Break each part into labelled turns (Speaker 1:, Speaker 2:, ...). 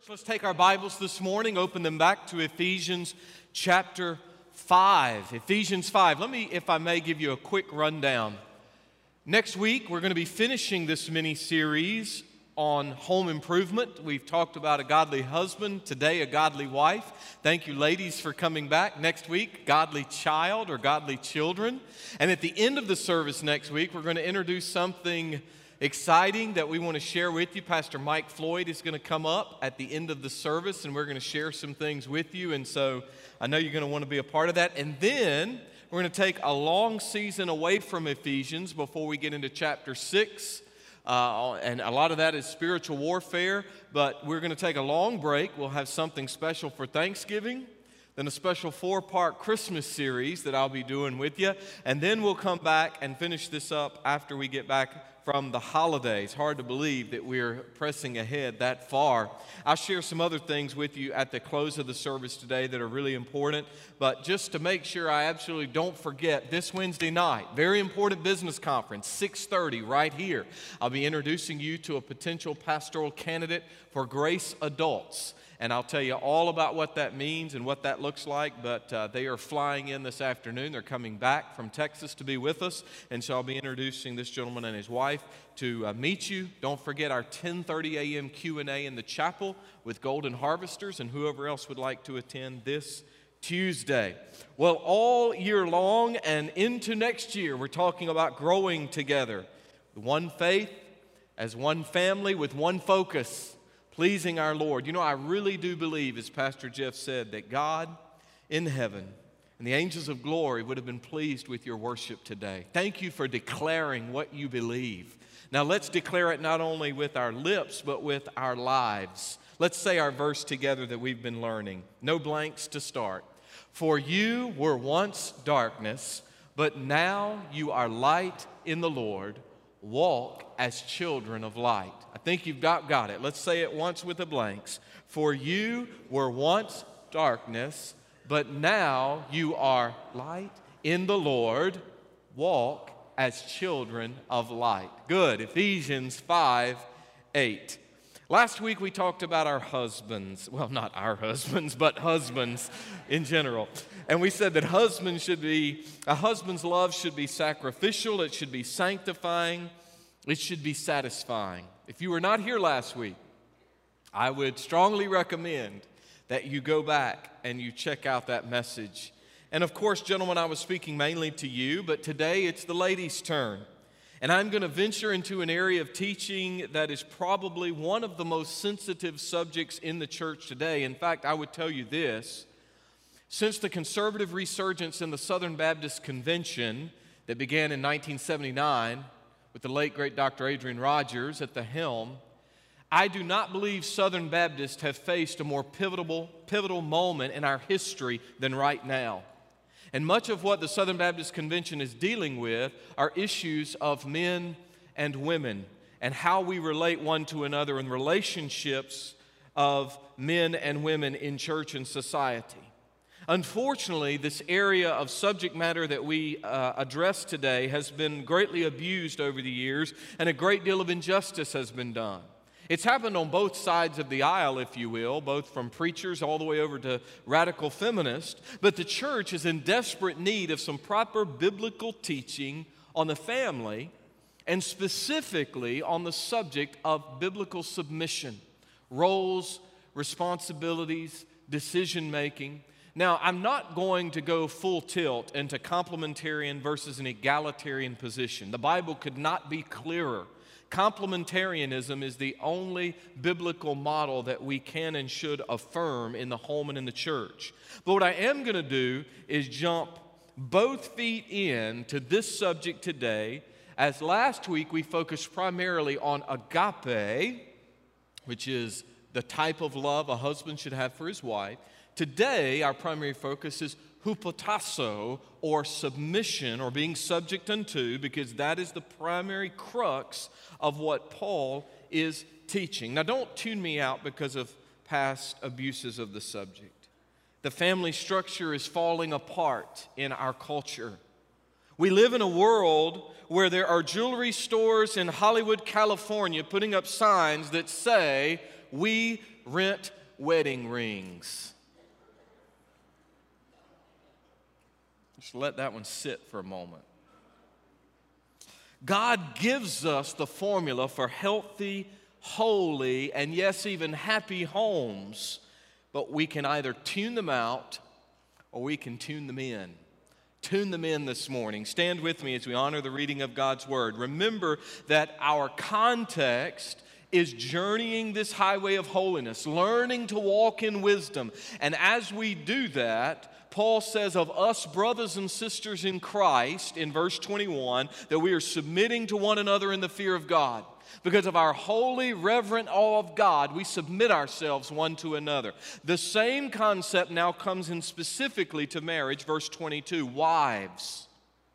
Speaker 1: Let's take our Bibles this morning, open them back to Ephesians chapter 5. Ephesians 5. Let me, if I may, give you a quick rundown. Next week, we're going to be finishing this mini-series on home improvement. We've talked about a godly husband, today a godly wife. Thank you, ladies, for coming back. Next week, godly child or godly children. And at the end of the service next week, we're going to introduce something exciting that we want to share with you. Pastor Mike Floyd is going to come up at the end of the service, and we're going to share some things with you. And so I know you're going to want to be a part of that. And then we're going to take a long season away from Ephesians before we get into chapter 6. And a lot of that is spiritual warfare, but we're going to take a long break. We'll have something special for Thanksgiving, then a special 4-part Christmas series that I'll be doing with you, and then we'll come back and finish this up after we get back from the holidays. Hard to believe that we're pressing ahead that far. I'll share some other things with you at the close of the service today that are really important, but just to make sure I absolutely don't forget, this Wednesday night, very important business conference, 6:30 right here. I'll be introducing you to a potential pastoral candidate for Grace Adults. And I'll tell you all about what that means and what that looks like, but they are flying in this afternoon. They're coming back from Texas to be with us, and so I'll be introducing this gentleman and his wife to meet you. Don't forget our 10:30 a.m. Q&A in the chapel with Golden Harvesters and whoever else would like to attend this Tuesday. Well, all year long and into next year, we're talking about growing together. One faith, as one family, with one focus. Pleasing our Lord. You know, I really do believe, as Pastor Jeff said, that God in heaven and the angels of glory would have been pleased with your worship today. Thank you for declaring what you believe. Now let's declare it not only with our lips, but with our lives. Let's say our verse together that we've been learning. No blanks to start. For you were once darkness, but now you are light in the Lord. Walk as children of light. I think you've got it. Let's say it once with the blanks. For you were once darkness, but now you are light in the Lord. Walk as children of light. Good. Ephesians 5:8. Last week we talked about our husbands. Well, not our husbands, but husbands in general. And we said that a husband's love should be sacrificial, it should be sanctifying, it should be satisfying. If you were not here last week, I would strongly recommend that you go back and you check out that message. And of course, gentlemen, I was speaking mainly to you, but today it's the ladies' turn. And I'm going to venture into an area of teaching that is probably one of the most sensitive subjects in the church today. In fact, I would tell you this. Since the conservative resurgence in the Southern Baptist Convention that began in 1979 with the late, great Dr. Adrian Rogers at the helm, I do not believe Southern Baptists have faced a more pivotal moment in our history than right now. And much of what the Southern Baptist Convention is dealing with are issues of men and women and how we relate one to another in relationships of men and women in church and society. Unfortunately, this area of subject matter that we address today has been greatly abused over the years, and a great deal of injustice has been done. It's happened on both sides of the aisle, if you will, both from preachers all the way over to radical feminists, but the church is in desperate need of some proper biblical teaching on the family, and specifically on the subject of biblical submission, roles, responsibilities, decision-making. Now, I'm not going to go full tilt into complementarian versus an egalitarian position. The Bible could not be clearer. Complementarianism is the only biblical model that we can and should affirm in the home and in the church. But what I am going to do is jump both feet in to this subject today, as last week we focused primarily on agape, which is the type of love a husband should have for his wife. Today, our primary focus is hupotasso, or submission, or being subject unto, because that is the primary crux of what Paul is teaching. Now, don't tune me out because of past abuses of the subject. The family structure is falling apart in our culture. We live in a world where there are jewelry stores in Hollywood, California, putting up signs that say, we rent wedding rings. Just let that one sit for a moment. God gives us the formula for healthy, holy, and yes, even happy homes, but we can either tune them out or we can tune them in. Tune them in this morning. Stand with me as we honor the reading of God's Word. Remember that our context is journeying this highway of holiness, learning to walk in wisdom. And as we do that, Paul says of us brothers and sisters in Christ in verse 21 that we are submitting to one another in the fear of God. Because of our holy, reverent awe of God, we submit ourselves one to another. The same concept now comes in specifically to marriage, verse 22. Wives,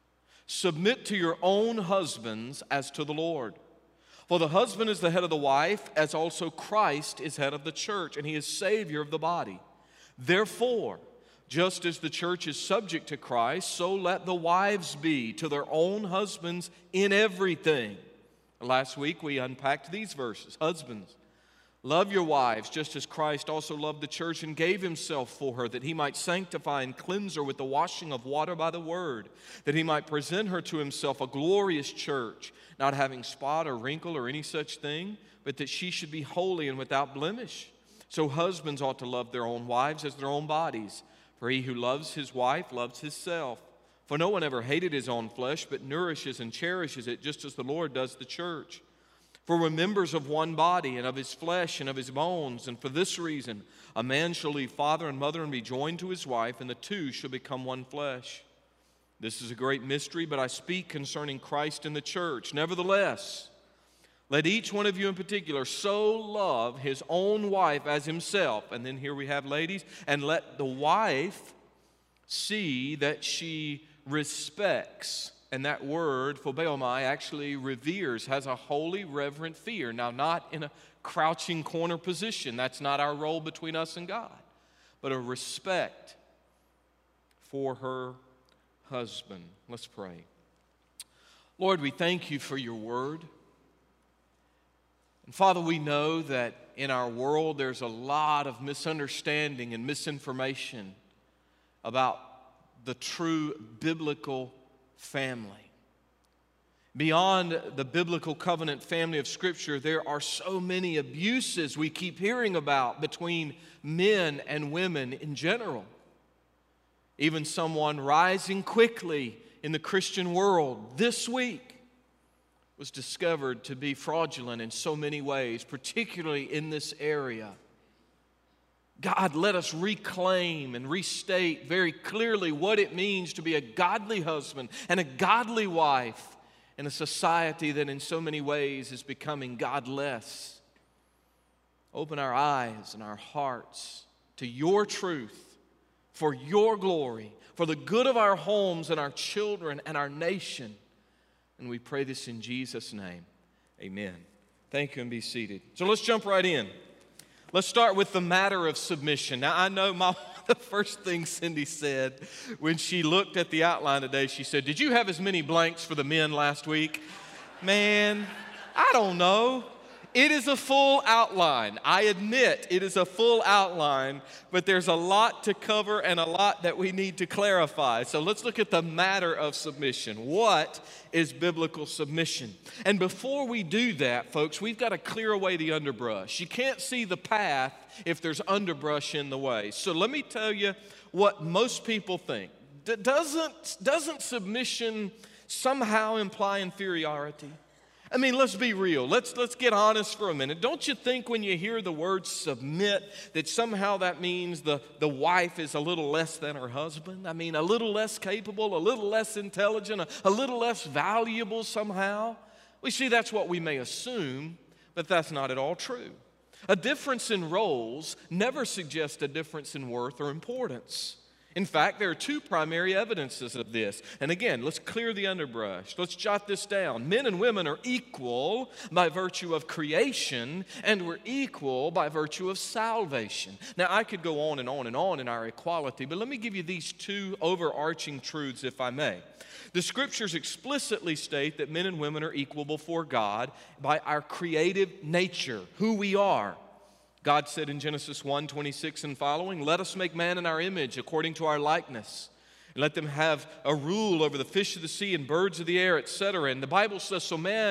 Speaker 1: submit to your own husbands as to the Lord. For the husband is the head of the wife, as also Christ is head of the church, and he is Savior of the body. Therefore, just as the church is subject to Christ, so let the wives be to their own husbands in everything. Last week we unpacked these verses. Husbands, love your wives, just as Christ also loved the church and gave himself for her, that he might sanctify and cleanse her with the washing of water by the word, that he might present her to himself a glorious church, not having spot or wrinkle or any such thing, but that she should be holy and without blemish. So husbands ought to love their own wives as their own bodies. For he who loves his wife loves himself. For no one ever hated his own flesh, but nourishes and cherishes it, just as the Lord does the church. For we're members of one body, and of his flesh and of his bones. And for this reason, a man shall leave father and mother and be joined to his wife, and the two shall become one flesh. This is a great mystery, but I speak concerning Christ and the church. Nevertheless, let each one of you in particular so love his own wife as himself. And then here we have ladies. And let the wife see that she respects. And that word, phobeomai, actually reveres, has a holy, reverent fear. Now, not in a crouching corner position. That's not our role between us and God. But a respect for her husband. Let's pray. Lord, we thank you for your word. And Father, we know that in our world there's a lot of misunderstanding and misinformation about the true biblical family. Beyond the biblical covenant family of Scripture, there are so many abuses we keep hearing about between men and women in general. Even someone rising quickly in the Christian world this week was discovered to be fraudulent in so many ways, particularly in this area. God, let us reclaim and restate very clearly what it means to be a godly husband and a godly wife in a society that in so many ways is becoming godless. Open our eyes and our hearts to your truth, for your glory, for the good of our homes and our children and our nation. And we pray this in Jesus' name. Amen. Thank you, and be seated. So let's jump right in. Let's start with the matter of submission. Now, I know the first thing Cindy said when she looked at the outline today, she said, "Did you have as many blanks for the men last week?" Man, I don't know. It is a full outline. I admit it is a full outline, but there's a lot to cover and a lot that we need to clarify. So let's look at the matter of submission. What is biblical submission? And before we do that, folks, we've got to clear away the underbrush. You can't see the path if there's underbrush in the way. So let me tell you what most people think. Doesn't submission somehow imply inferiority? I mean, let's be real. Let's get honest for a minute. Don't you think when you hear the word submit that somehow that means the wife is a little less than her husband? I mean, a little less capable, a little less intelligent, a little less valuable somehow? We see that's what we may assume, but that's not at all true. A difference in roles never suggests a difference in worth or importance. In fact, there are two primary evidences of this. And again, let's clear the underbrush. Let's jot this down. Men and women are equal by virtue of creation, and we're equal by virtue of salvation. Now, I could go on and on and on in our equality, but let me give you these two overarching truths, if I may. The Scriptures explicitly state that men and women are equal before God by our creative nature, who we are. God said in Genesis 1:26 and following, "Let us make man in our image, according to our likeness. And let them have a rule over the fish of the sea and birds of the air, etc." And the Bible says,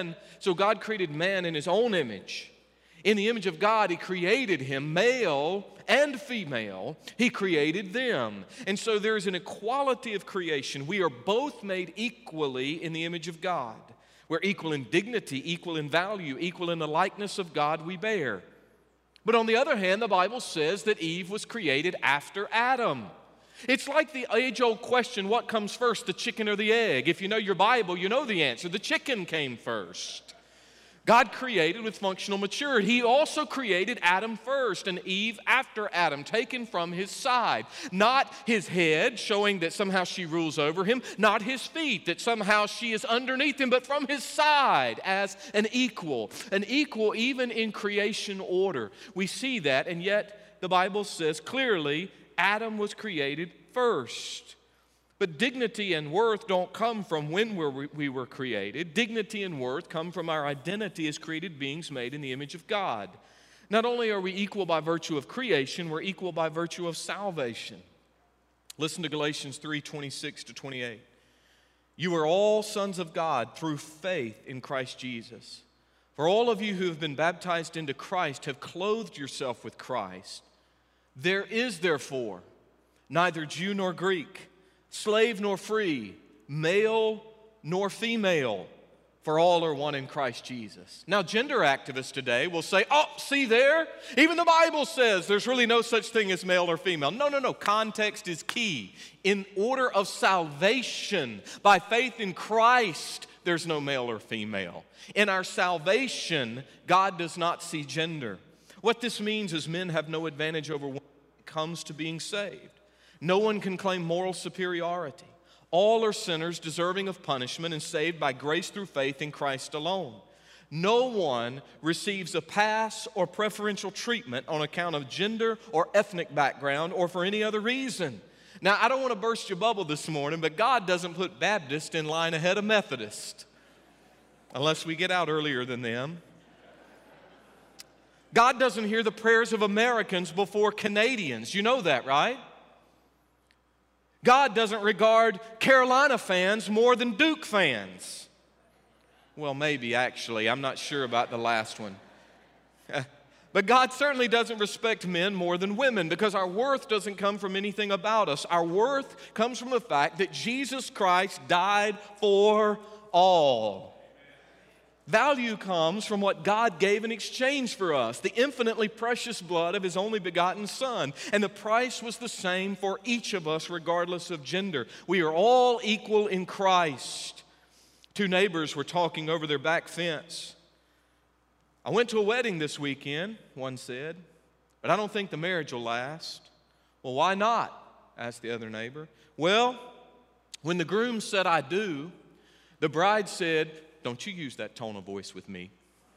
Speaker 1: so God created man in his own image. In the image of God, he created him, male and female. He created them. And so there is an equality of creation. We are both made equally in the image of God. We're equal in dignity, equal in value, equal in the likeness of God we bear. But on the other hand, the Bible says that Eve was created after Adam. It's like the age-old question, what comes first, the chicken or the egg? If you know your Bible, you know the answer. The chicken came first. God created with functional maturity. He also created Adam first and Eve after Adam, taken from his side. Not his head, showing that somehow she rules over him. Not his feet, that somehow she is underneath him, but from his side as an equal. An equal even in creation order. We see that, and yet the Bible says clearly Adam was created first. But dignity and worth don't come from when we were created. Dignity and worth come from our identity as created beings made in the image of God. Not only are we equal by virtue of creation, we're equal by virtue of salvation. Listen to Galatians 3:26-28. "You are all sons of God through faith in Christ Jesus. For all of you who have been baptized into Christ have clothed yourself with Christ. There is therefore neither Jew nor Greek, slave nor free, male nor female, for all are one in Christ Jesus." Now, gender activists today will say, "Oh, see there? Even the Bible says there's really no such thing as male or female." No. Context is key. In order of salvation, by faith in Christ, there's no male or female. In our salvation, God does not see gender. What this means is men have no advantage over women when it comes to being saved. No one can claim moral superiority. All are sinners deserving of punishment and saved by grace through faith in Christ alone. No one receives a pass or preferential treatment on account of gender or ethnic background or for any other reason. Now, I don't want to burst your bubble this morning, but God doesn't put Baptist in line ahead of Methodist, unless we get out earlier than them. God doesn't hear the prayers of Americans before Canadians. You know that, right? God doesn't regard Carolina fans more than Duke fans. Well, maybe actually. I'm not sure about the last one. But God certainly doesn't respect men more than women, because our worth doesn't come from anything about us. Our worth comes from the fact that Jesus Christ died for all. Value comes from what God gave in exchange for us, the infinitely precious blood of His only begotten Son. And the price was the same for each of us, regardless of gender. We are all equal in Christ. Two neighbors were talking over their back fence. "I went to a wedding this weekend," one said, "but I don't think the marriage will last." "Well, why not?" asked the other neighbor. "Well, when the groom said, 'I do,' the bride said, 'Don't you use that tone of voice with me.'"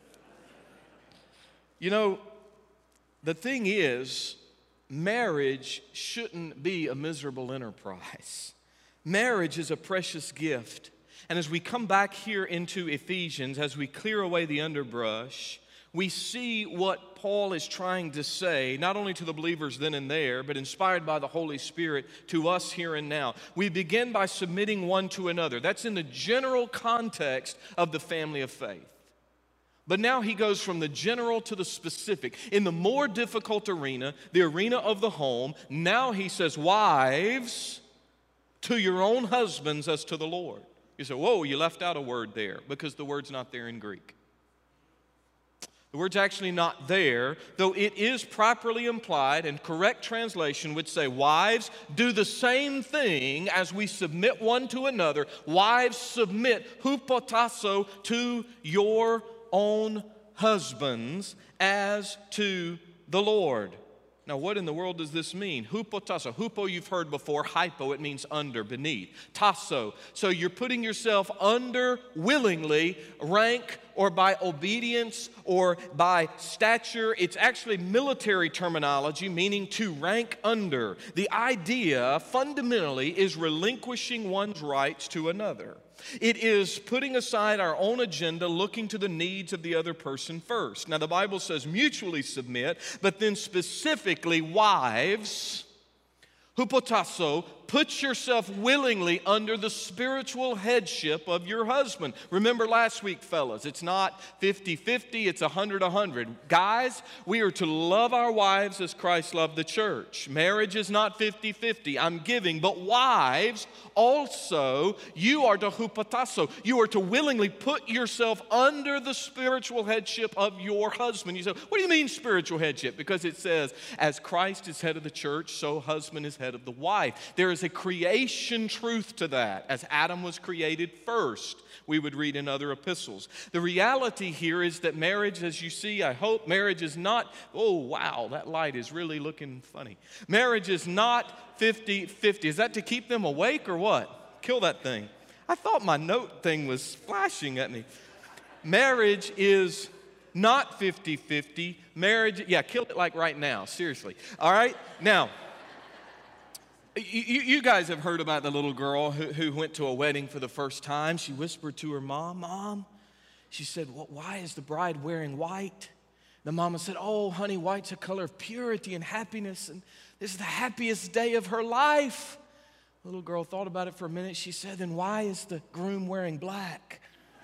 Speaker 1: You know, the thing is, marriage shouldn't be a miserable enterprise. Marriage is a precious gift. And as we come back here into Ephesians, as we clear away the underbrush, we see what Paul is trying to say, not only to the believers then and there, but inspired by the Holy Spirit to us here and now. We begin by submitting one to another. That's in the general context of the family of faith. But now he goes from the general to the specific. In the more difficult arena, the arena of the home, now he says, "Wives, to your own husbands as to the Lord." You say, "Whoa, you left out a word there," because the word's not there in Greek. The word's actually not there, though it is properly implied, and correct translation would say, "Wives, do the same thing as we submit one to another. Wives, submit hupotasso to your own husbands as to the Lord." Now, what in the world does this mean? Hupotasso. Hupo you've heard before. Hypo, it means under, beneath. Tasso. So you're putting yourself under willingly, rank or by obedience or by stature. It's actually military terminology, meaning to rank under. The idea fundamentally is relinquishing one's rights to another. It is putting aside our own agenda, looking to the needs of the other person first. Now, the Bible says mutually submit, but then specifically, wives, hupotasso, put yourself willingly under the spiritual headship of your husband. Remember last week, fellas, it's not 50-50, it's 100-100. Guys, we are to love our wives as Christ loved the church. Marriage is not 50-50, I'm giving. But wives, also, you are to hupotasso. You are to willingly put yourself under the spiritual headship of your husband. You say, what do you mean spiritual headship? Because it says, as Christ is head of the church, so husband is head of the wife. There is a creation truth to that. As Adam was created first, we would read in other epistles. The reality here is that marriage, as you see, I hope, marriage is not, oh wow, that light is really looking funny. Marriage is not 50-50. Is that to keep them awake or what? Kill that thing. I thought my note thing was flashing at me. Marriage is not 50-50. Marriage, yeah, kill it like right now, seriously. All right? Now, you guys have heard about the little girl who went to a wedding for the first time. She whispered to her mom, Mom, she said, well, why is the bride wearing white? The mama said, oh, honey, white's a color of purity and happiness, and this is the happiest day of her life. The little girl thought about it for a minute. She said, then why is the groom wearing black?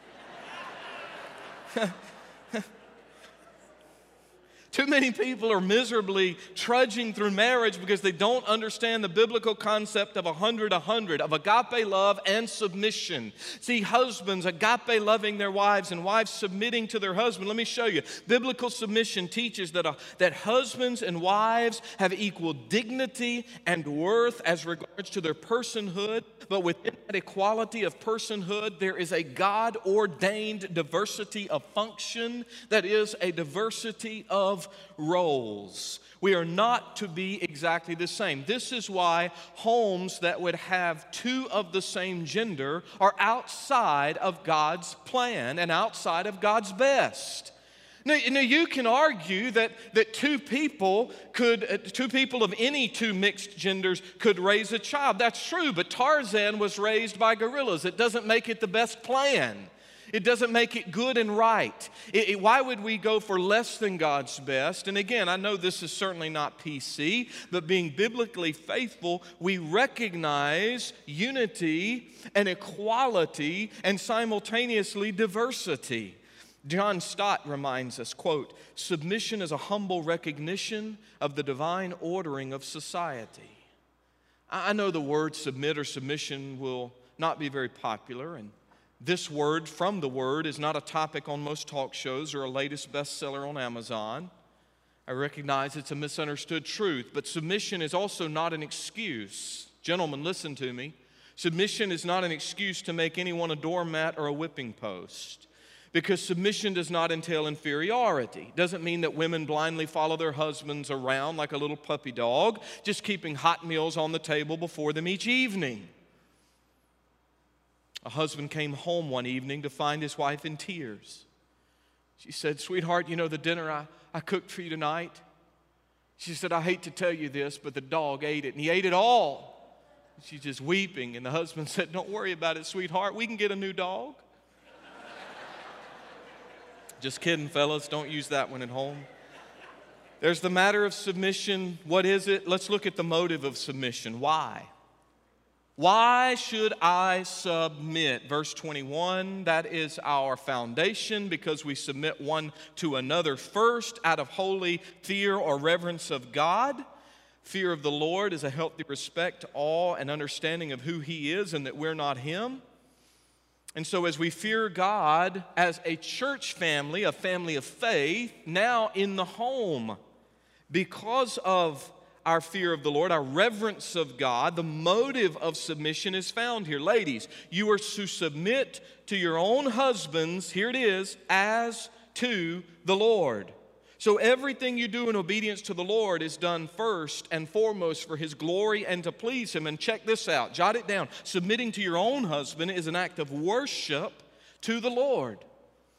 Speaker 1: Too many people are miserably trudging through marriage because they don't understand the biblical concept of 100-100, of agape love and submission. See, husbands agape loving their wives and wives submitting to their husband. Let me show you. Biblical submission teaches that husbands and wives have equal dignity and worth as regards to their personhood, but within that equality of personhood, there is a God-ordained diversity of function, that is a diversity of roles. We are not to be exactly the same. This is why homes that would have two of the same gender are outside of God's plan and outside of God's best. Now you can argue that two people of any two mixed genders could raise a child. That's true, but Tarzan was raised by gorillas. It doesn't make it the best plan. It doesn't make it good and right. Why would we go for less than God's best? And again, I know this is certainly not PC, but being biblically faithful, we recognize unity and equality and simultaneously diversity. John Stott reminds us, quote, submission is a humble recognition of the divine ordering of society. I know the word submit or submission will not be very popular, and this word from the Word is not a topic on most talk shows or a latest bestseller on Amazon. I recognize it's a misunderstood truth, but submission is also not an excuse. Gentlemen, listen to me. Submission is not an excuse to make anyone a doormat or a whipping post, because submission does not entail inferiority. It doesn't mean that women blindly follow their husbands around like a little puppy dog, just keeping hot meals on the table before them each evening. A husband came home one evening to find his wife in tears. She said, sweetheart, you know the dinner I cooked for you tonight? She said, I hate to tell you this, but the dog ate it, and he ate it all. She's just weeping, and the husband said, don't worry about it, sweetheart. We can get a new dog. Just kidding, fellas. Don't use that one at home. There's the matter of submission. What is it? Let's look at the motive of submission. Why? Why should I submit? Verse 21, that is our foundation, because we submit one to another first out of holy fear or reverence of God. Fear of the Lord is a healthy respect, awe, and understanding of who He is and that we're not Him. And so as we fear God as a church family, a family of faith, now in the home, because of our fear of the Lord, our reverence of God, the motive of submission is found here. Ladies, you are to submit to your own husbands, here it is, as to the Lord. So everything you do in obedience to the Lord is done first and foremost for His glory and to please Him. And check this out, jot it down. Submitting to your own husband is an act of worship to the Lord.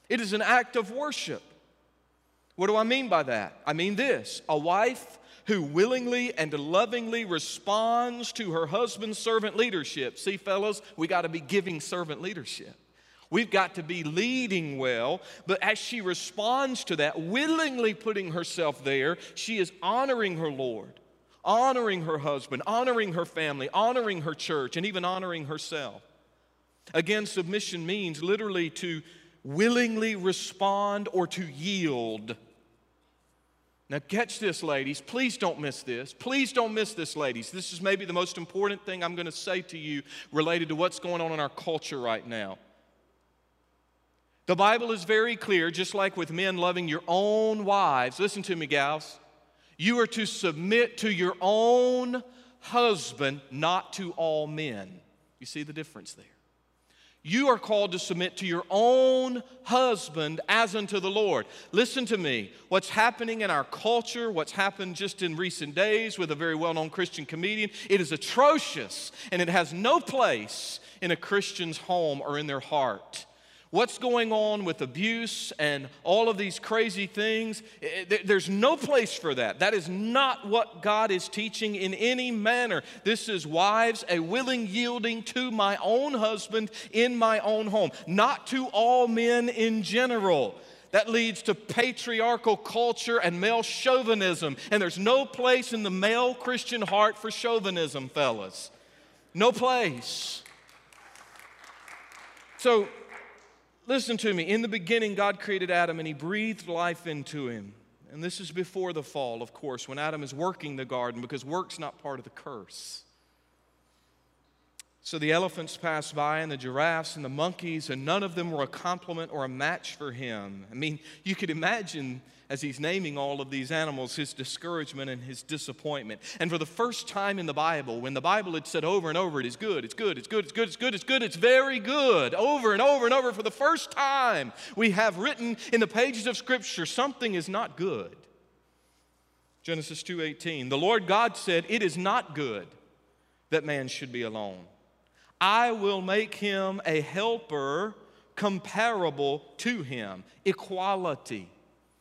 Speaker 1: It is an act of worship. What do I mean by that? I mean this: a wife who willingly and lovingly responds to her husband's servant leadership. See, fellas, we got to be giving servant leadership. We've got to be leading well, but as she responds to that, willingly putting herself there, she is honoring her Lord, honoring her husband, honoring her family, honoring her church, and even honoring herself. Again, submission means literally to willingly respond or to yield. Now catch this, ladies. Please don't miss this. Please don't miss this, ladies. This is maybe the most important thing I'm going to say to you related to what's going on in our culture right now. The Bible is very clear, just like with men loving your own wives. Listen to me, gals. You are to submit to your own husband, not to all men. You see the difference there? You are called to submit to your own husband as unto the Lord. Listen to me. What's happening in our culture, what's happened just in recent days with a very well-known Christian comedian, it is atrocious, and it has no place in a Christian's home or in their heart. What's going on with abuse and all of these crazy things, there's no place for that. That is not what God is teaching in any manner. This is, wives, a willing yielding to my own husband in my own home, not to all men in general. That leads to patriarchal culture and male chauvinism, and there's no place in the male Christian heart for chauvinism, fellas. No place. So, listen to me. In the beginning, God created Adam and He breathed life into him. And this is before the fall, of course, when Adam is working the garden, because work's not part of the curse. So the elephants passed by, and the giraffes and the monkeys, and none of them were a complement or a match for him. I mean, you could imagine, as he's naming all of these animals, his discouragement and his disappointment. And for the first time in the Bible, when the Bible had said over and over, it is good, it's good, it's good, it's good, it's good, it's good, it's very good, over and over and over, for the first time we have written in the pages of Scripture, something is not good. Genesis 2:18, the Lord God said, it is not good that man should be alone. I will make him a helper comparable to him. Equality,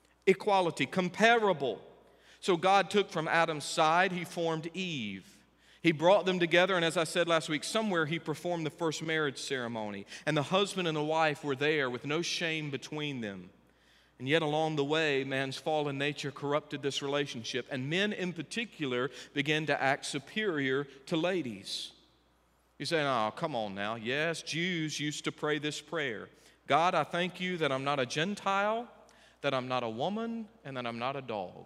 Speaker 1: comparable. So God took from Adam's side, He formed Eve. He brought them together, and as I said last week, somewhere He performed the first marriage ceremony. And the husband and the wife were there with no shame between them. And yet along the way, man's fallen nature corrupted this relationship. And men in particular began to act superior to ladies. You say, oh, come on now. Yes, Jews used to pray this prayer. God, I thank You that I'm not a Gentile, that I'm not a woman, and that I'm not a dog.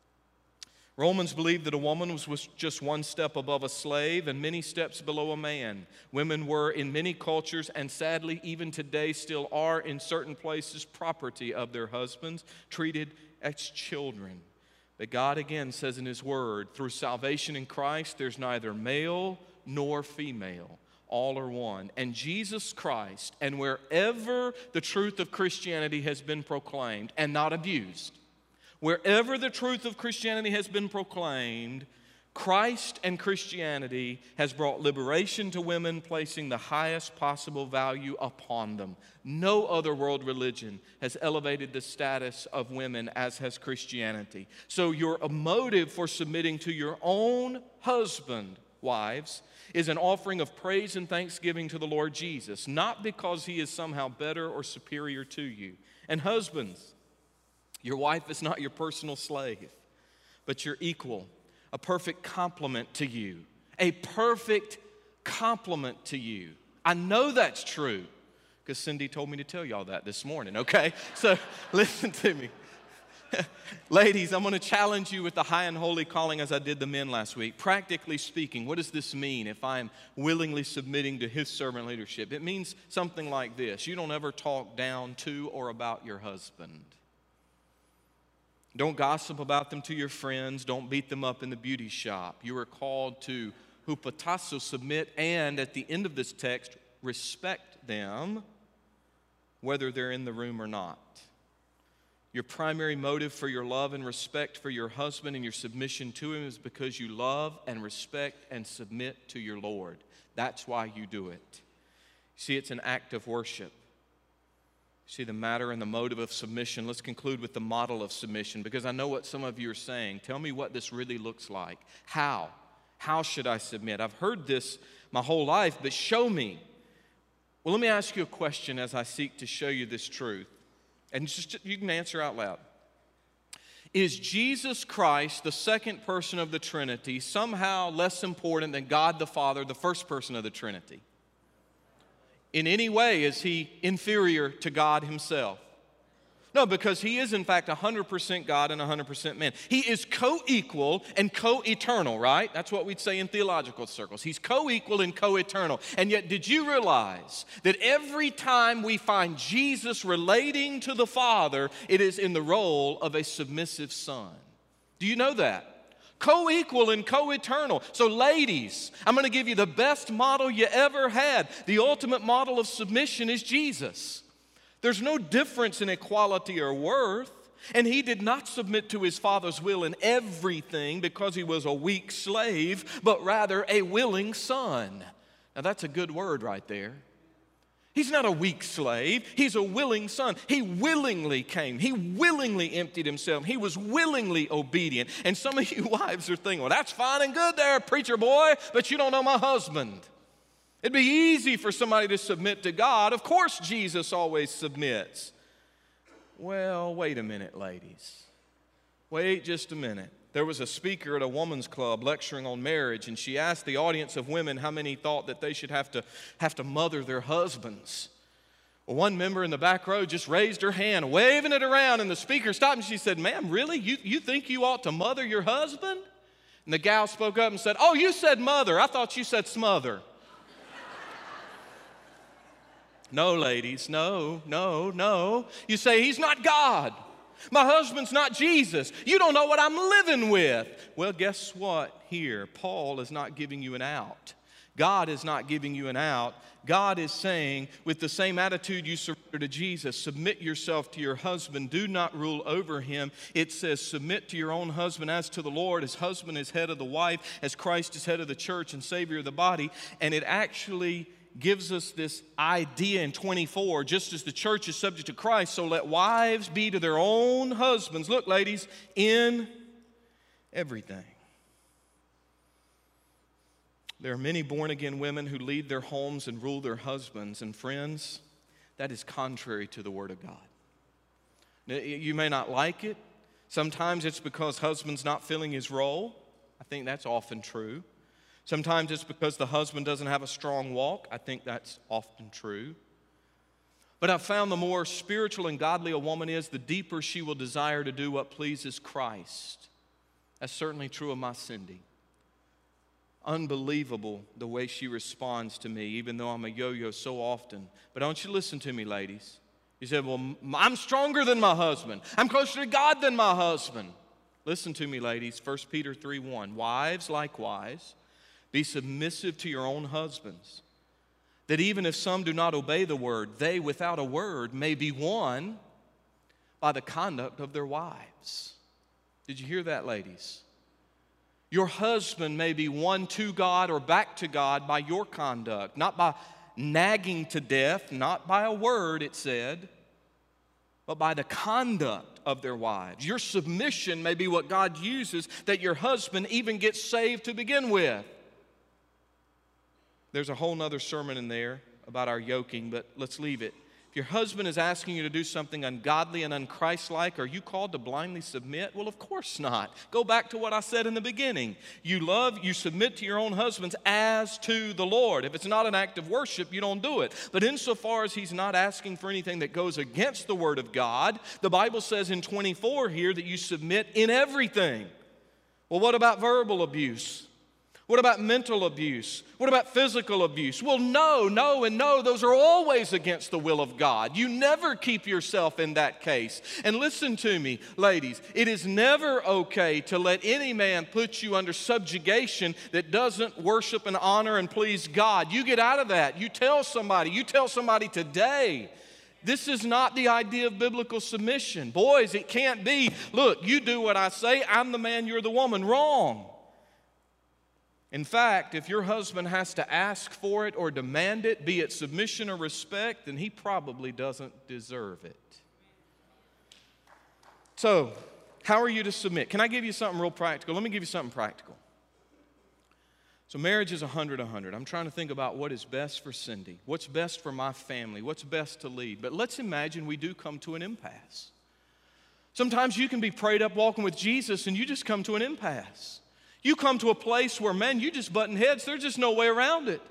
Speaker 1: Romans believed that a woman was just one step above a slave and many steps below a man. Women were, in many cultures, and sadly even today still are in certain places, property of their husbands, treated as children. But God again says in His Word, through salvation in Christ, there's neither male nor female. All are one. And Jesus Christ, and wherever the truth of Christianity has been proclaimed and not abused, wherever the truth of Christianity has been proclaimed, Christ and Christianity has brought liberation to women, placing the highest possible value upon them. No other world religion has elevated the status of women as has Christianity. So your motive for submitting to your own husband, wives, is an offering of praise and thanksgiving to the Lord Jesus, not because He is somehow better or superior to you. And husbands, your wife is not your personal slave, but your equal, a perfect complement to you, a perfect complement to you. I know that's true because Cindy told me to tell y'all that this morning, okay? So listen to me. Ladies, I'm going to challenge you with the high and holy calling as I did the men last week. Practically speaking, what does this mean if I'm willingly submitting to His servant leadership? It means something like this. You don't ever talk down to or about your husband. Don't gossip about them to your friends. Don't beat them up in the beauty shop. You are called to hupotasso, submit, and at the end of this text, respect them, whether they're in the room or not. Your primary motive for your love and respect for your husband and your submission to him is because you love and respect and submit to your Lord. That's why you do it. See, it's an act of worship. See the matter and the motive of submission. Let's conclude with the model of submission, because I know what some of you are saying. Tell me what this really looks like. How? How should I submit? I've heard this my whole life, but show me. Well, let me ask you a question as I seek to show you this truth. And just you can answer out loud. Is Jesus Christ, the second person of the Trinity, somehow less important than God the Father, the first person of the Trinity? In any way, is he inferior to God himself? No, because he is in fact 100% God and 100% man. He is co-equal and co-eternal, right? That's what we'd say in theological circles. He's co-equal and co-eternal. And yet, did you realize that every time we find Jesus relating to the Father, it is in the role of a submissive son? Do you know that? Co-equal and co-eternal. So ladies, I'm going to give you the best model you ever had. The ultimate model of submission is Jesus. There's no difference in equality or worth. And he did not submit to his Father's will in everything because he was a weak slave, but rather a willing son. Now that's a good word right there. He's not a weak slave. He's a willing son. He willingly came. He willingly emptied himself. He was willingly obedient. And some of you wives are thinking, well, that's fine and good there, preacher boy, but you don't know my husband. It'd be easy for somebody to submit to God. Of course, Jesus always submits. Well, wait a minute, ladies. Wait just a minute. There was a speaker at a woman's club lecturing on marriage, and she asked the audience of women how many thought that they should have to mother their husbands. Well, one member in the back row just raised her hand, waving it around, and the speaker stopped and she said, "Ma'am, really? You think you ought to mother your husband?" And the gal spoke up and said, "Oh, you said mother. I thought you said smother." No, ladies, no. You say, he's not God. My husband's not Jesus. You don't know what I'm living with. Well, guess what here? Paul is not giving you an out. God is not giving you an out. God is saying, with the same attitude you surrender to Jesus, submit yourself to your husband. Do not rule over him. It says, submit to your own husband as to the Lord, as husband is head of the wife, as Christ is head of the church and Savior of the body. And it actually gives us this idea in 24, just as the church is subject to Christ, so let wives be to their own husbands. Look, ladies, in everything. There are many born-again women who lead their homes and rule their husbands, and friends, that is contrary to the Word of God. You may not like it. Sometimes it's because husband's not filling his role. I think that's often true. Sometimes it's because the husband doesn't have a strong walk. I think that's often true. But I've found the more spiritual and godly a woman is, the deeper she will desire to do what pleases Christ. That's certainly true of my Cindy. Unbelievable the way she responds to me, even though I'm a yo-yo so often. But don't you listen to me, ladies. You said, well, I'm stronger than my husband. I'm closer to God than my husband. Listen to me, ladies. 1 Peter 3:1. Wives, likewise, be submissive to your own husbands, that even if some do not obey the word, they without a word may be won by the conduct of their wives. Did you hear that, ladies? Your husband may be won to God or back to God by your conduct, not by nagging to death, not by a word, it said, but by the conduct of their wives. Your submission may be what God uses that your husband even gets saved to begin with. There's a whole nother sermon in there about our yoking, but let's leave it. If your husband is asking you to do something ungodly and unchristlike, are you called to blindly submit? Well, of course not. Go back to what I said in the beginning. You submit to your own husbands as to the Lord. If it's not an act of worship, you don't do it. But insofar as he's not asking for anything that goes against the Word of God, the Bible says in 24 here that you submit in everything. Well, what about verbal abuse? What about mental abuse? What about physical abuse? Well, no, those are always against the will of God. You never keep yourself in that case. And listen to me, ladies, it is never okay to let any man put you under subjugation that doesn't worship and honor and please God. You get out of that. You tell somebody today. This is not the idea of biblical submission. Boys, it can't be, look, you do what I say, I'm the man, you're the woman. Wrong. In fact, if your husband has to ask for it or demand it, be it submission or respect, then he probably doesn't deserve it. So, how are you to submit? Can I give you something real practical? Let me give you something practical. So marriage is 100-100. I'm trying to think about what is best for Cindy, what's best for my family, what's best to lead. But let's imagine we do come to an impasse. Sometimes you can be prayed up walking with Jesus and you just come to an impasse. You come to a place where, man, you just button heads. There's just no way around it.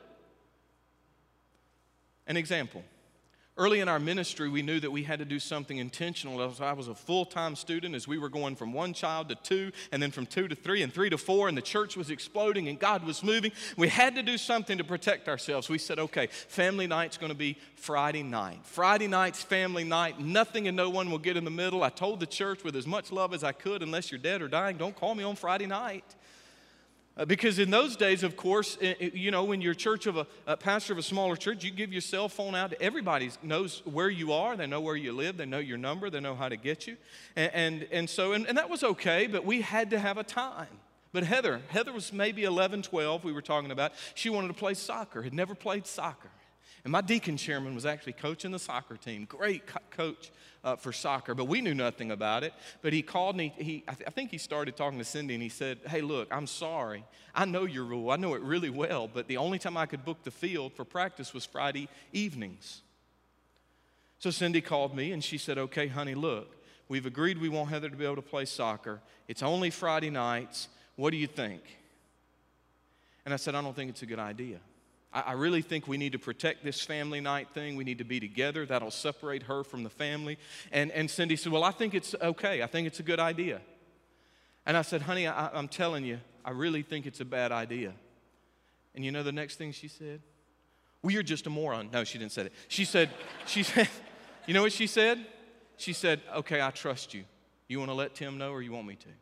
Speaker 1: An example. Early in our ministry, we knew that we had to do something intentional. As I was a full-time student, as we were going from 1 child to 2, and then from 2 to 3, and 3 to 4, and the church was exploding, and God was moving. We had to do something to protect ourselves. We said, okay, family night's going to be Friday night. Friday night's family night. Nothing and no one will get in the middle. I told the church with as much love as I could, unless you're dead or dying, don't call me on Friday night. Because in those days, of course, you know, when you're a pastor of a smaller church, you give your cell phone out. Everybody knows where you are. They know where you live. They know your number. They know how to get you. And so that was okay, but we had to have a time. But Heather was maybe 11, 12, we were talking about. She wanted to play soccer, had never played soccer. And my deacon chairman was actually coaching the soccer team. Great coach for soccer, but we knew nothing about it. But he called and I think he started talking to Cindy, and he said, hey, look, I'm sorry. I know your rule. I know it really well, but the only time I could book the field for practice was Friday evenings. So Cindy called me, and she said, okay, honey, look, we've agreed we want Heather to be able to play soccer. It's only Friday nights. What do you think? And I said, I don't think it's a good idea. I really think we need to protect this family night thing. We need to be together. That'll separate her from the family. And Cindy said, well, I think it's okay. I think it's a good idea. And I said, honey, I'm telling you, I really think it's a bad idea. And you know the next thing she said? Well, you're just a moron. No, she didn't say that. She said, you know what she said? She said, okay, I trust you. You want to let Tim know or you want me to?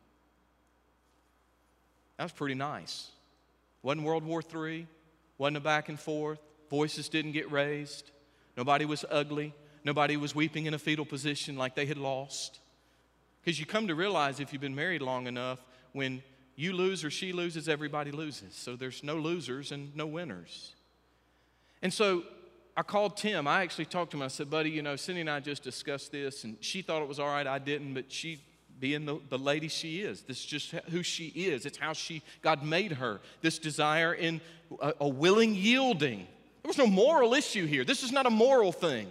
Speaker 1: That was pretty nice. Wasn't World War III. Wasn't a back and forth. Voices didn't get raised. Nobody was ugly. Nobody was weeping in a fetal position like they had lost. Because you come to realize if you've been married long enough, when you lose or she loses, everybody loses. So there's no losers and no winners. And so I called Tim. I actually talked to him. I said, buddy, you know, Cindy and I just discussed this, and she thought it was all right. I didn't, but she, being the lady she is, this is just who she is. It's how God made her. This desire in a willing yielding. There was no moral issue here. This is not a moral thing.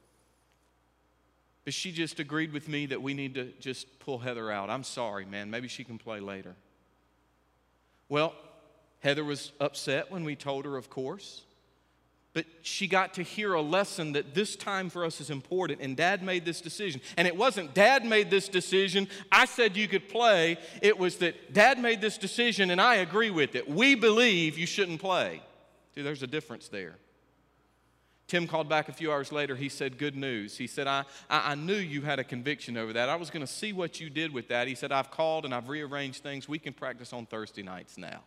Speaker 1: But she just agreed with me that we need to just pull Heather out. I'm sorry, man. Maybe she can play later. Well, Heather was upset when we told her, of course. But she got to hear a lesson that this time for us is important, and Dad made this decision. And it wasn't Dad made this decision, I said you could play. It was that Dad made this decision, and I agree with it. We believe you shouldn't play. See, there's a difference there. Tim called back a few hours later. He said, good news. He said, I knew you had a conviction over that. I was going to see what you did with that. He said, I've called and I've rearranged things. We can practice on Thursday nights now.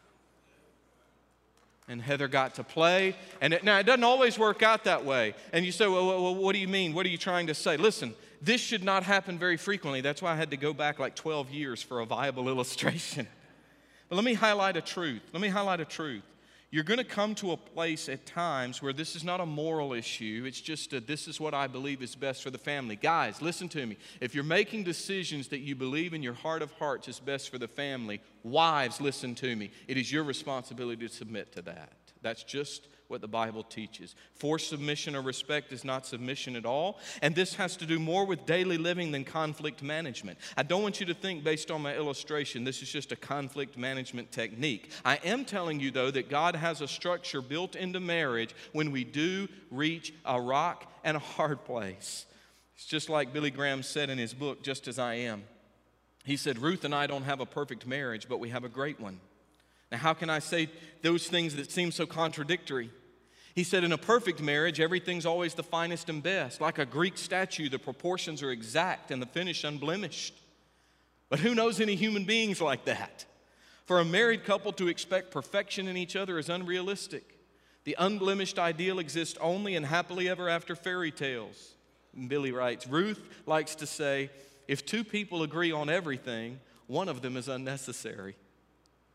Speaker 1: And Heather got to play. And now, it doesn't always work out that way. And you say, well, what do you mean? What are you trying to say? Listen, this should not happen very frequently. That's why I had to go back like 12 years for a viable illustration. But let me highlight a truth. You're going to come to a place at times where this is not a moral issue. It's just this is what I believe is best for the family. Guys, listen to me. If you're making decisions that you believe in your heart of hearts is best for the family, wives, listen to me. It is your responsibility to submit to that. That's just what the Bible teaches. Forced submission or respect is not submission at all. And this has to do more with daily living than conflict management. I don't want you to think based on my illustration, this is just a conflict management technique. I am telling you, though, that God has a structure built into marriage when we do reach a rock and a hard place. It's just like Billy Graham said in his book, Just As I Am. He said, Ruth and I don't have a perfect marriage, but we have a great one. Now, how can I say those things that seem so contradictory? He said, in a perfect marriage, everything's always the finest and best. Like a Greek statue, the proportions are exact and the finish unblemished. But who knows any human beings like that? For a married couple to expect perfection in each other is unrealistic. The unblemished ideal exists only in happily ever after fairy tales. And Billy writes, Ruth likes to say, if two people agree on everything, one of them is unnecessary.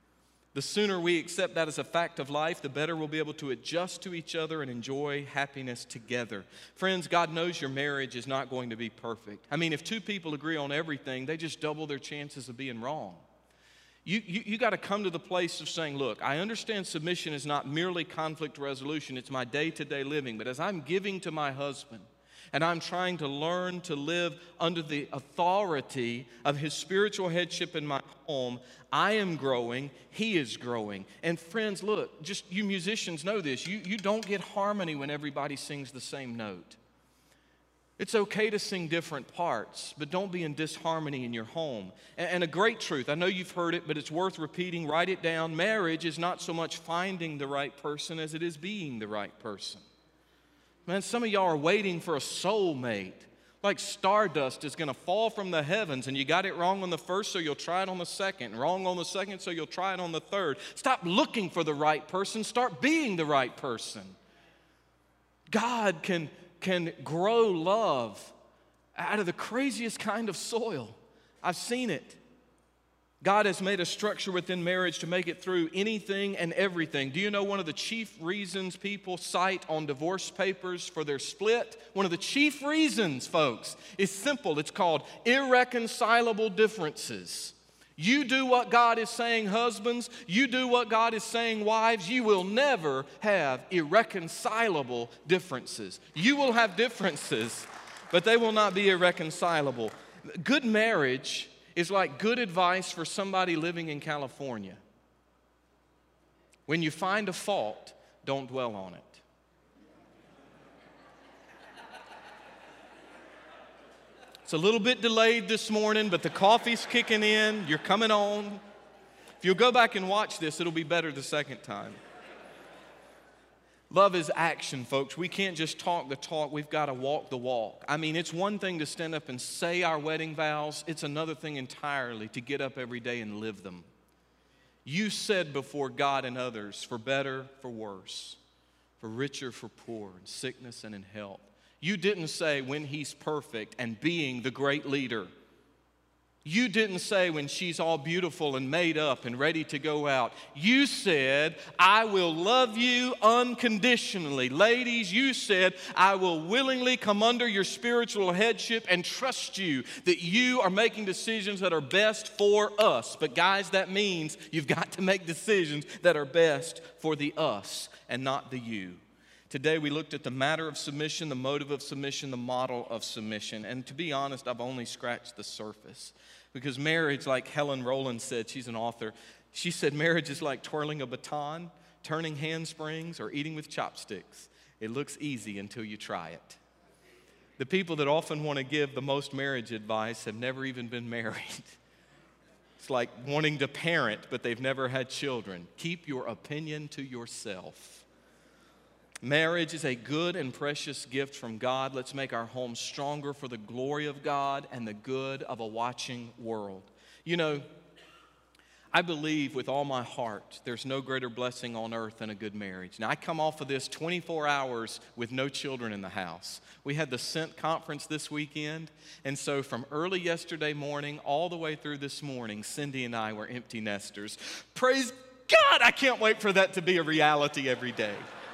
Speaker 1: The sooner we accept that as a fact of life, the better we'll be able to adjust to each other and enjoy happiness together. Friends, God knows your marriage is not going to be perfect. I mean, if two people agree on everything, they just double their chances of being wrong. You got to come to the place of saying, look, I understand submission is not merely conflict resolution, it's my day-to-day living. But as I'm giving to my husband, and I'm trying to learn to live under the authority of his spiritual headship in my home, I am growing, he is growing. And friends, look, just you musicians know this. You don't get harmony when everybody sings the same note. It's okay to sing different parts, but don't be in disharmony in your home. And a great truth, I know you've heard it, but it's worth repeating, write it down. Marriage is not so much finding the right person as it is being the right person. Man, some of y'all are waiting for a soulmate. Like stardust is going to fall from the heavens, and you got it wrong on the first, so you'll try it on the second. Wrong on the second, so you'll try it on the third. Stop looking for the right person. Start being the right person. God can grow love out of the craziest kind of soil. I've seen it. God has made a structure within marriage to make it through anything and everything. Do you know one of the chief reasons people cite on divorce papers for their split? One of the chief reasons, folks, is simple. It's called irreconcilable differences. You do what God is saying, husbands. You do what God is saying, wives. You will never have irreconcilable differences. You will have differences, but they will not be irreconcilable. Good marriage is like good advice for somebody living in California. When you find a fault, don't dwell on it. It's a little bit delayed this morning, but the coffee's kicking in. You're coming on. If you'll go back and watch this, it'll be better the second time. Love is action, folks. We can't just talk the talk. We've got to walk the walk. I mean, it's one thing to stand up and say our wedding vows. It's another thing entirely to get up every day and live them. You said before God and others, for better, for worse, for richer, for poor, in sickness and in health. You didn't say when he's perfect and being the great leader. You didn't say when she's all beautiful and made up and ready to go out. You said, I will love you unconditionally. Ladies, you said, I will willingly come under your spiritual headship and trust you that you are making decisions that are best for us. But guys, that means you've got to make decisions that are best for the us and not the you. Today we looked at the matter of submission, the motive of submission, the model of submission. And to be honest, I've only scratched the surface. Because marriage, like Helen Rowland said, she's an author, she said marriage is like twirling a baton, turning handsprings, or eating with chopsticks. It looks easy until you try it. The people that often want to give the most marriage advice have never even been married. It's like wanting to parent, but they've never had children. Keep your opinion to yourself. Marriage is a good and precious gift from God. Let's make our home stronger for the glory of God and the good of a watching world. You know, I believe with all my heart there's no greater blessing on earth than a good marriage. Now, I come off of this 24 hours with no children in the house. We had the Sent conference this weekend, and so from early yesterday morning all the way through this morning, Cindy and I were empty nesters. Praise God, I can't wait for that to be a reality every day.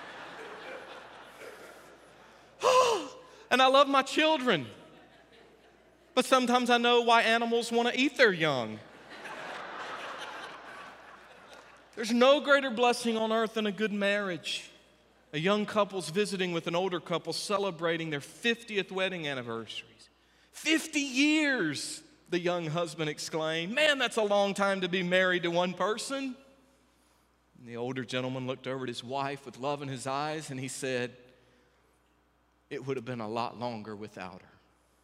Speaker 1: And I love my children. But sometimes I know why animals want to eat their young. There's no greater blessing on earth than a good marriage. A young couple's visiting with an older couple celebrating their 50th wedding anniversaries. 50 years, the young husband exclaimed. Man, that's a long time to be married to one person. And the older gentleman looked over at his wife with love in his eyes and he said, it would have been a lot longer without her.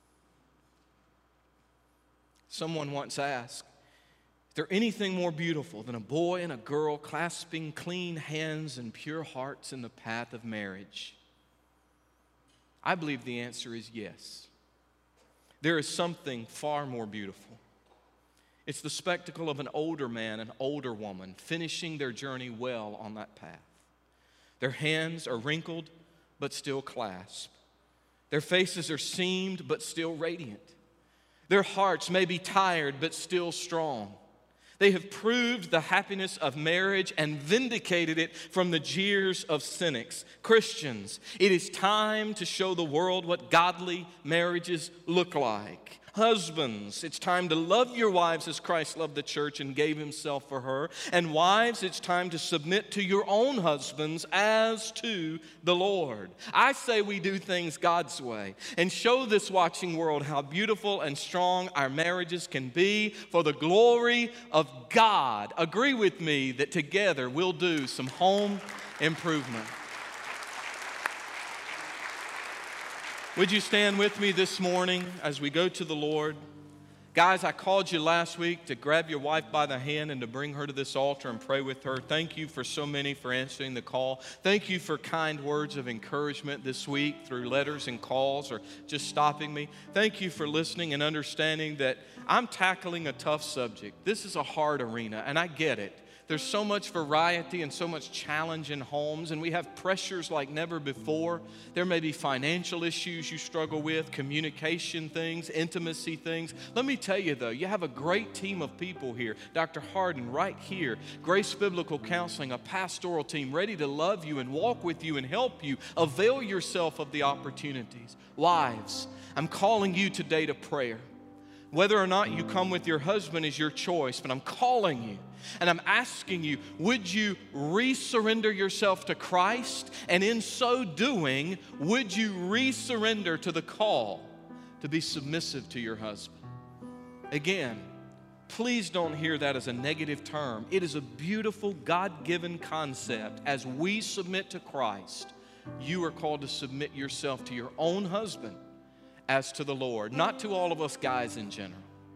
Speaker 1: Someone once asked, is there anything more beautiful than a boy and a girl clasping clean hands and pure hearts in the path of marriage? I believe the answer is yes. There is something far more beautiful. It's the spectacle of an older man and older woman finishing their journey well on that path. Their hands are wrinkled but still clasped. Their faces are seamed but still radiant. Their hearts may be tired but still strong. They have proved the happiness of marriage and vindicated it from the jeers of cynics. Christians, it is time to show the world what godly marriages look like. Husbands, it's time to love your wives as Christ loved the church and gave himself for her. And wives, it's time to submit to your own husbands as to the Lord. I say we do things God's way and show this watching world how beautiful and strong our marriages can be for the glory of God. Agree with me that together we'll do some home improvement. Would you stand with me this morning as we go to the Lord? Guys, I called you last week to grab your wife by the hand and to bring her to this altar and pray with her. Thank you for so many for answering the call. Thank you for kind words of encouragement this week through letters and calls or just stopping me. Thank you for listening and understanding that I'm tackling a tough subject. This is a hard arena, and I get it. There's so much variety and so much challenge in homes, and we have pressures like never before. There may be financial issues you struggle with, communication things, intimacy things. Let me tell you, though, you have a great team of people here. Dr. Harden right here, Grace Biblical Counseling, a pastoral team ready to love you and walk with you and help you. Avail yourself of the opportunities. Wives, I'm calling you today to prayer. Whether or not you come with your husband is your choice, but I'm calling you and I'm asking you, would you resurrender yourself to Christ? And in so doing, would you resurrender to the call to be submissive to your husband? Again, please don't hear that as a negative term. It is a beautiful God-given concept. As we submit to Christ, you are called to submit yourself to your own husband as to the Lord, not to all of us guys in general.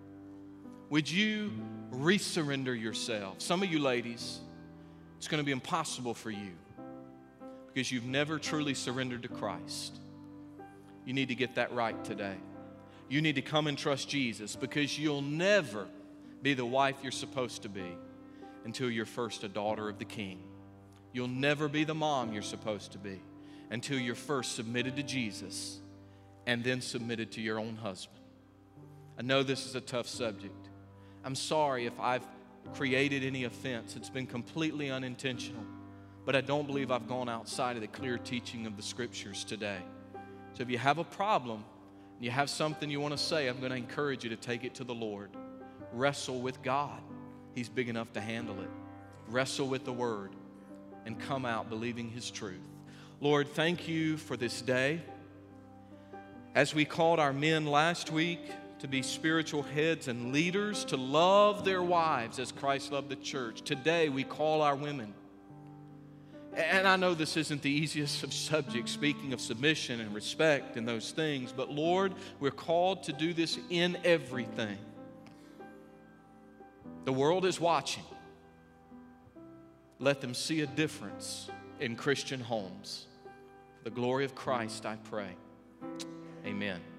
Speaker 1: Would you resurrender yourself? Some of you ladies, it's going to be impossible for you because you've never truly surrendered to Christ. You need to get that right today. You need to come and trust Jesus because you'll never be the wife you're supposed to be until you're first a daughter of the King. You'll never be the mom you're supposed to be until you're first submitted to Jesus and then submitted to your own husband. I know this is a tough subject. I'm sorry if I've created any offense. It's been completely unintentional. But I don't believe I've gone outside of the clear teaching of the Scriptures today. So if you have a problem, and you have something you want to say, I'm going to encourage you to take it to the Lord. Wrestle with God. He's big enough to handle it. Wrestle with the Word and come out believing His truth. Lord, thank you for this day. As we called our men last week to be spiritual heads and leaders, to love their wives as Christ loved the church, today we call our women. And I know this isn't the easiest of subjects, speaking of submission and respect and those things, but Lord, we're called to do this in everything. The world is watching. Let them see a difference in Christian homes. For the glory of Christ, I pray. Amen.